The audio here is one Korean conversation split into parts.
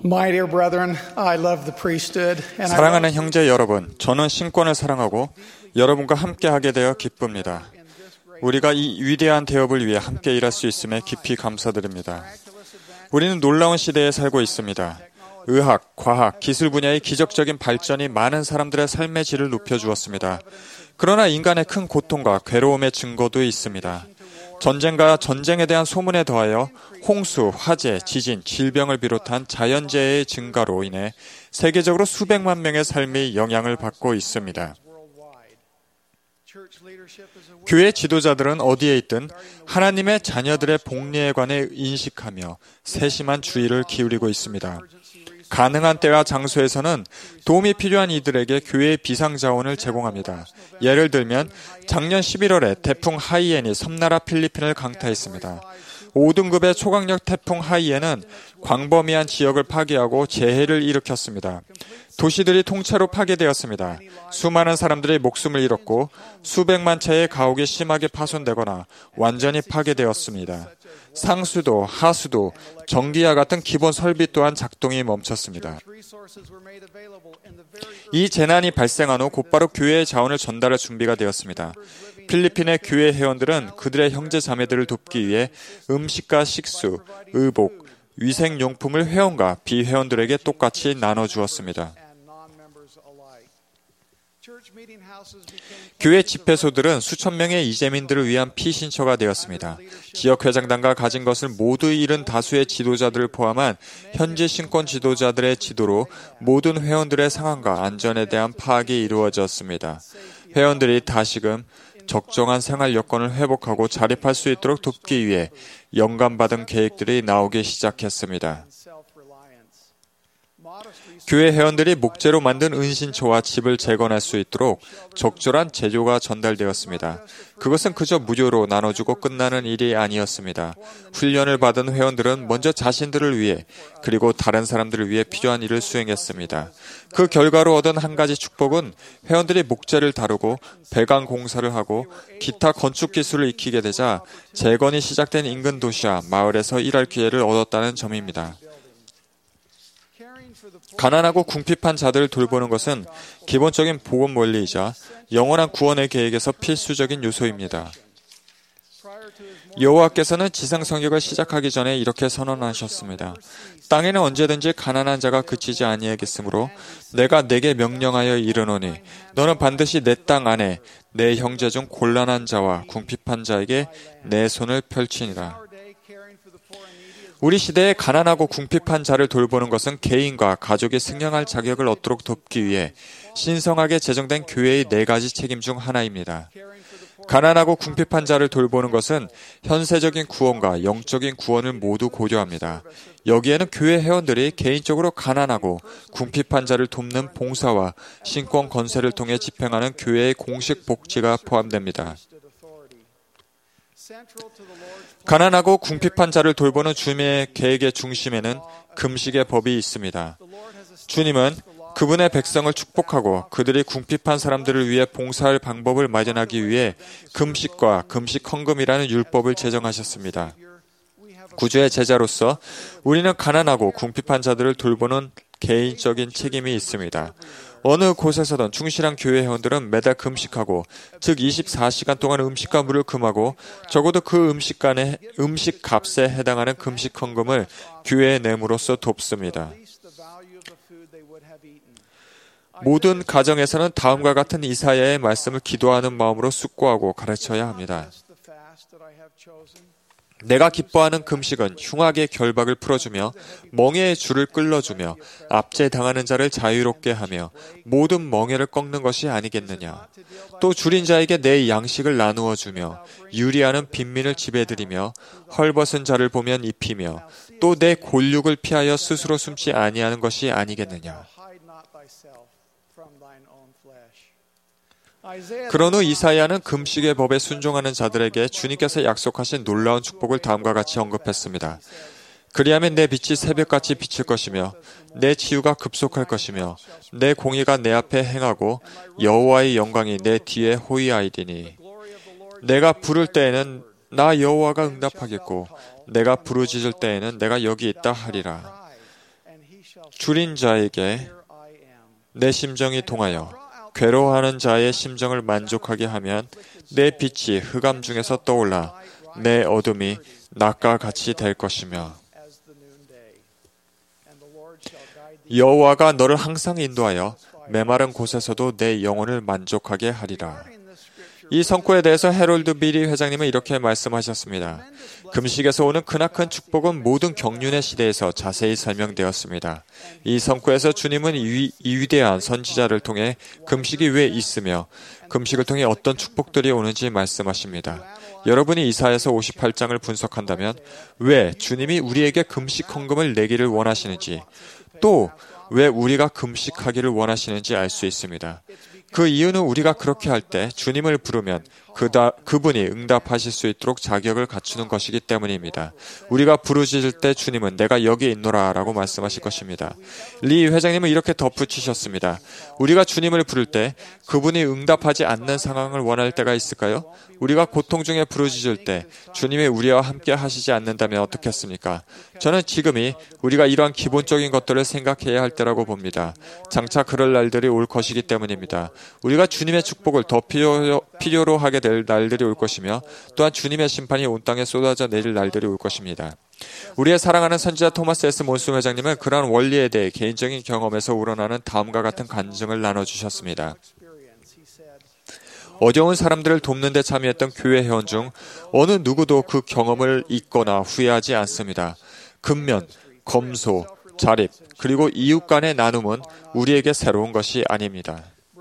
My dear brethren, I love the priesthood, and 사랑하는 형제 여러분, 저는 신권을 사랑하고 여러분과 함께하게 되어 기쁩니다. 우리가 이 위대한 대업을 위해 함께 일할 수 있음에 깊이 감사드립니다. 우리는 놀라운 시대에 살고 있습니다. 의학, 과학, 기술 분야의 기적적인 발전이 많은 사람들의 삶의 질을 높여주었습니다. 그러나 인간의 큰 고통과 괴로움의 증거도 있습니다. 전쟁과 전쟁에 대한 소문에 더하여 홍수, 화재, 지진, 질병을 비롯한 자연재해의 증가로 인해 세계적으로 수백만 명의 삶이 영향을 받고 있습니다. 교회 지도자들은 어디에 있든 하나님의 자녀들의 복리에 관해 인식하며 세심한 주의를 기울이고 있습니다. 가능한 때와 장소에서는 도움이 필요한 이들에게 교회의 비상자원을 제공합니다. 예를 들면 작년 11월에 태풍 하이엔이 섬나라 필리핀을 강타했습니다. 5등급의 초강력 태풍 하이엔은 광범위한 지역을 파괴하고 재해를 일으켰습니다. 도시들이 통째로 파괴되었습니다. 수많은 사람들이 목숨을 잃었고 수백만 채의 가옥이 심하게 파손되거나 완전히 파괴되었습니다. 상수도, 하수도, 전기와 같은 기본 설비 또한 작동이 멈췄습니다. 이 재난이 발생한 후 곧바로 교회의 자원을 전달할 준비가 되었습니다. 필리핀의 교회 회원들은 그들의 형제 자매들을 돕기 위해 음식과 식수, 의복, 위생용품을 회원과 비회원들에게 똑같이 나눠주었습니다. 교회 집회소들은 수천 명의 이재민들을 위한 피신처가 되었습니다. 지역회장단과 가진 것을 모두 잃은 다수의 지도자들을 포함한 현지 신권 지도자들의 지도로 모든 회원들의 상황과 안전에 대한 파악이 이루어졌습니다. 회원들이 다시금 적정한 생활 여건을 회복하고 자립할 수 있도록 돕기 위해 영감받은 계획들이 나오기 시작했습니다. 교회 회원들이 목재로 만든 은신처와 집을 재건할 수 있도록 적절한 재료가 전달되었습니다. 그것은 그저 무료로 나눠주고 끝나는 일이 아니었습니다. 훈련을 받은 회원들은 먼저 자신들을 위해 그리고 다른 사람들을 위해 필요한 일을 수행했습니다. 그 결과로 얻은 한 가지 축복은 회원들이 목재를 다루고 배관 공사를 하고 기타 건축 기술을 익히게 되자 재건이 시작된 인근 도시와 마을에서 일할 기회를 얻었다는 점입니다. 가난하고 궁핍한 자들을 돌보는 것은 기본적인 복음 원리이자 영원한 구원의 계획에서 필수적인 요소입니다. 여호와께서는 지상 성역을 시작하기 전에 이렇게 선언하셨습니다. 땅에는 언제든지 가난한 자가 그치지 아니하겠으므로 내가 내게 명령하여 이르노니 너는 반드시 내 땅 안에 내 형제 중 곤란한 자와 궁핍한 자에게 내 손을 펼치니라. 우리 시대에 가난하고 궁핍한 자를 돌보는 것은 개인과 가족이 승령할 자격을 얻도록 돕기 위해 신성하게 제정된 교회의 4가지 책임 중 하나입니다. 가난하고 궁핍한 자를 돌보는 것은 현세적인 구원과 영적인 구원을 모두 고려합니다. 여기에는 교회 회원들이 개인적으로 가난하고 궁핍한 자를 돕는 봉사와 신권 건세를 통해 집행하는 교회의 공식 복지가 포함됩니다. 가난하고 궁핍한 자를 돌보는 주님의 계획의 중심에는 금식의 법이 있습니다. 주님은 그분의 백성을 축복하고 그들이 궁핍한 사람들을 위해 봉사할 방법을 마련하기 위해 금식과 금식 헌금이라는 율법을 제정하셨습니다. 구주의 제자로서 우리는 가난하고 궁핍한 자들을 돌보는 개인적인 책임이 있습니다. 어느 곳에서든 충실한 교회 회원들은 매달 금식하고, 즉 24시간 동안 음식과 물을 금하고 적어도 그 음식 값에 해당하는 금식 헌금을 교회에 내므로써 돕습니다. 모든 가정에서는 다음과 같은 이사야의 말씀을 기도하는 마음으로 숙고하고 가르쳐야 합니다. 내가 기뻐하는 금식은 흉악의 결박을 풀어주며 멍에의 줄을 끌어주며 압제당하는 자를 자유롭게 하며 모든 멍에를 꺾는 것이 아니겠느냐. 또 줄인 자에게 내 양식을 나누어 주며 유리하는 빈민을 지배드리며 헐벗은 자를 보면 입히며 또 내 골육을 피하여 스스로 숨지 아니하는 것이 아니겠느냐. 그런 후 이사야는 금식의 법에 순종하는 자들에게 주님께서 약속하신 놀라운 축복을 다음과 같이 언급했습니다. 그리하면 내 빛이 새벽같이 비칠 것이며 내 치유가 급속할 것이며 내 공의가 내 앞에 행하고 여호와의 영광이 내 뒤에 호위하이리니 내가 부를 때에는 나 여호와가 응답하겠고 내가 부르짖을 때에는 내가 여기 있다 하리라. 줄인 자에게 내 심정이 동하여 괴로워하는 자의 심정을 만족하게 하면 내 빛이 흑암 중에서 떠올라 내 어둠이 낮과 같이 될 것이며 여호와가 너를 항상 인도하여 메마른 곳에서도 내 영혼을 만족하게 하리라. 이 성구에 대해서 해롤드 비리 회장님은 이렇게 말씀하셨습니다. 금식에서 오는 크나큰 축복은 모든 경륜의 시대에서 자세히 설명되었습니다. 이 성구에서 주님은 이 위대한 선지자를 통해 금식이 왜 있으며 금식을 통해 어떤 축복들이 오는지 말씀하십니다. 여러분이 이사야서 58장을 분석한다면 왜 주님이 우리에게 금식 헌금을 내기를 원하시는지 또 왜 우리가 금식하기를 원하시는지 알 수 있습니다. 그 이유는 우리가 그렇게 할 때 주님을 부르면 그분이 응답하실 수 있도록 자격을 갖추는 것이기 때문입니다. 우리가 부르짖을 때 주님은 내가 여기 있노라 라고 말씀하실 것입니다. 리 회장님은 이렇게 덧붙이셨습니다. 우리가 주님을 부를 때 그분이 응답하지 않는 상황을 원할 때가 있을까요? 우리가 고통 중에 부르짖을 때 주님이 우리와 함께 하시지 않는다면 어떻겠습니까? 저는 지금이 우리가 이러한 기본적인 것들을 생각해야 할 때라고 봅니다. 장차 그럴 날들이 올 것이기 때문입니다. 우리가 주님의 축복을 더 필요로 하게 될 날들이 올 것이며 또한 주님의 심판이 온 땅에 쏟아져 내릴 날들이 올 것입니다. 우리의 사랑하는 선지자 토마스 S. 몬슨 회장님은 그러한 원리에 대해 개인적인 경험에서 우러나는 다음과 같은 간증을 나눠주셨습니다. 어려운 사람들을 돕는 데 참여했던 교회 회원 중 어느 누구도 그 경험을 잊거나 후회하지 않습니다. 근면, 검소, 자립, 그리고 이웃 간의 나눔은 우리에게 새로운 것이 아닙니다.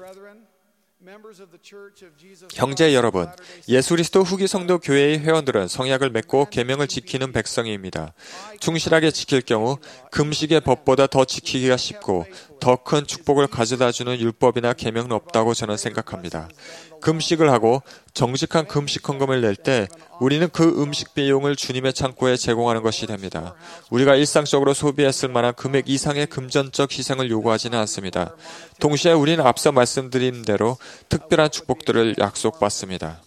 형제 여러분, 예수 그리스도 후기 성도 교회의 회원들은 성약을 맺고 계명을 지키는 백성입니다. 충실하게 지킬 경우 금식의 법보다 더 지키기가 쉽고 더 큰 축복을 가져다주는 율법이나 계명은 없다고 저는 생각합니다. 금식을 하고 정직한 금식 헌금을 낼 때 우리는 그 음식 비용을 주님의 창고에 제공하는 것이 됩니다. 우리가 일상적으로 소비했을 만한 금액 이상의 금전적 희생을 요구하지는 않습니다. 동시에 우리는 앞서 말씀드린 대로 특별한 축복들을 약속받습니다.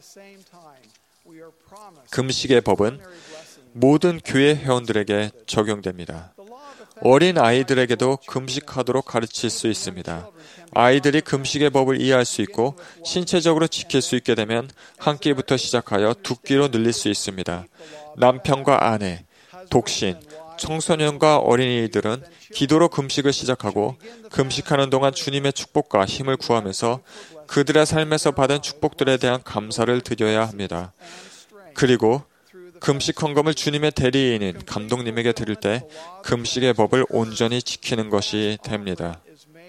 금식의 법은 모든 교회 회원들에게 적용됩니다. 어린 아이들에게도 금식하도록 가르칠 수 있습니다. 아이들이 금식의 법을 이해할 수 있고 신체적으로 지킬 수 있게 되면 한 끼부터 시작하여 두 끼로 늘릴 수 있습니다. 남편과 아내, 독신, 청소년과 어린이들은 기도로 금식을 시작하고 금식하는 동안 주님의 축복과 힘을 구하면서 그들의 삶에서 받은 축복들에 대한 감사를 드려야 합니다. 그리고 금식 헌금을 주님의 대리인인 감독님에게 드릴 때 금식의 법을 온전히 지키는 것이 됩니다.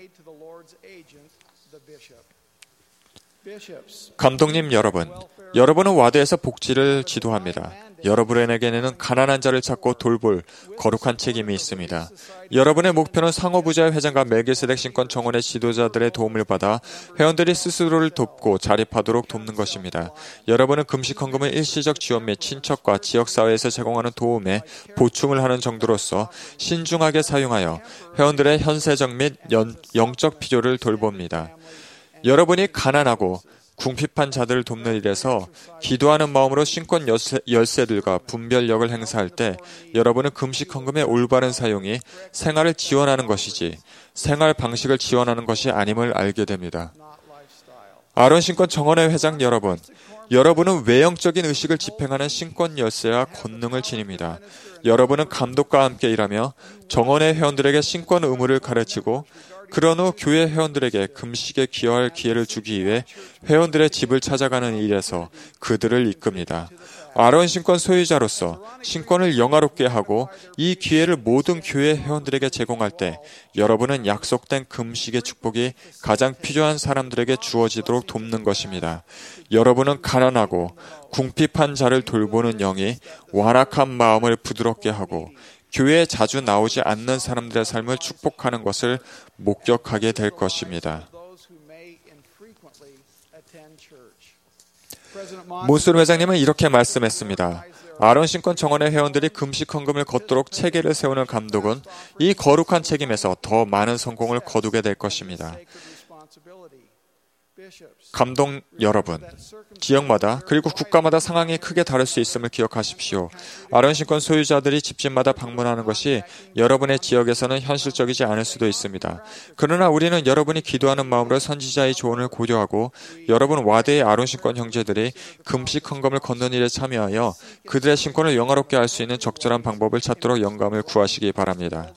감독님 여러분, 여러분은 와드에서 복지를 지도합니다. 여러분에게는 가난한 자를 찾고 돌볼 거룩한 책임이 있습니다. 여러분의 목표는 상호부자의 회장과 멜기세덱 신권 정원의 지도자들의 도움을 받아 회원들이 스스로를 돕고 자립하도록 돕는 것입니다. 여러분은 금식 헌금을 일시적 지원 및 친척과 지역사회에서 제공하는 도움에 보충을 하는 정도로서 신중하게 사용하여 회원들의 현세적 및 영적 필요를 돌봅니다. 여러분이 가난하고 궁핍한 자들을 돕는 일에서 기도하는 마음으로 신권 열쇠들과 분별력을 행사할 때 여러분은 금식 헌금의 올바른 사용이 생활을 지원하는 것이지 생활 방식을 지원하는 것이 아님을 알게 됩니다. 아론 신권 정원회 회장 여러분, 여러분은 외형적인 의식을 집행하는 신권 열쇠와 권능을 지닙니다. 여러분은 감독과 함께 일하며 정원회 회원들에게 신권 의무를 가르치고 그런 후 교회 회원들에게 금식에 기여할 기회를 주기 위해 회원들의 집을 찾아가는 일에서 그들을 이끕니다. 아론 신권 소유자로서 신권을 영화롭게 하고 이 기회를 모든 교회 회원들에게 제공할 때 여러분은 약속된 금식의 축복이 가장 필요한 사람들에게 주어지도록 돕는 것입니다. 여러분은 가난하고 궁핍한 자를 돌보는 영이 완악한 마음을 부드럽게 하고 교회에 자주 나오지 않는 사람들의 삶을 축복하는 것을 목격하게 될 것입니다. 몬슨 회장님은 이렇게 말씀했습니다. 아론 신권 정원의 회원들이 금식 헌금을 걷도록 체계를 세우는 감독은 이 거룩한 책임에서 더 많은 성공을 거두게 될 것입니다. 감독 여러분, 지역마다 그리고 국가마다 상황이 크게 다를 수 있음을 기억하십시오. 아론 신권 소유자들이 집집마다 방문하는 것이 여러분의 지역에서는 현실적이지 않을 수도 있습니다. 그러나 우리는 여러분이 기도하는 마음으로 선지자의 조언을 고려하고 여러분 와드의 아론 신권 형제들이 금식 헌금을 걷는 일에 참여하여 그들의 신권을 영화롭게 할 수 있는 적절한 방법을 찾도록 영감을 구하시기 바랍니다.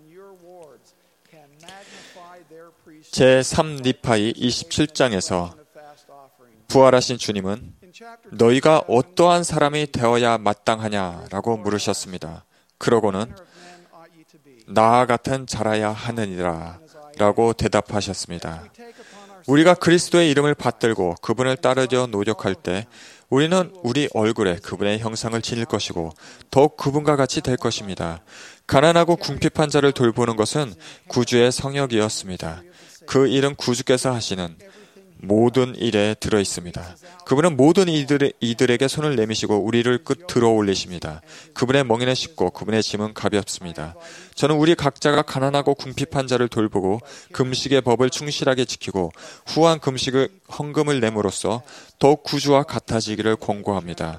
제3니파이 27장에서 부활하신 주님은 너희가 어떠한 사람이 되어야 마땅하냐라고 물으셨습니다. 그러고는 나와 같은 자라야 하느니라 라고 대답하셨습니다. 우리가 그리스도의 이름을 받들고 그분을 따르려 노력할 때 우리는 우리 얼굴에 그분의 형상을 지닐 것이고 더욱 그분과 같이 될 것입니다. 가난하고 궁핍한 자를 돌보는 것은 구주의 성역이었습니다. 그 일은 구주께서 하시는 모든 일에 들어 있습니다. 그분은 모든 이들에게 손을 내미시고 우리를 들어 올리십니다. 그분의 멍에는 쉽고 그분의 짐은 가볍습니다. 저는 우리 각자가 가난하고 궁핍한 자를 돌보고 금식의 법을 충실하게 지키고 후한 금식을 헌금을 내므로써 더욱 구주와 같아지기를 권고합니다.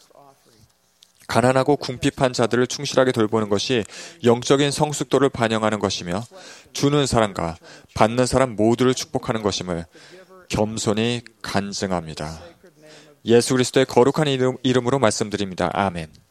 가난하고 궁핍한 자들을 충실하게 돌보는 것이 영적인 성숙도를 반영하는 것이며 주는 사람과 받는 사람 모두를 축복하는 것임을 겸손히 간증합니다. 예수 그리스도의 거룩한 이름으로 말씀드립니다. 아멘.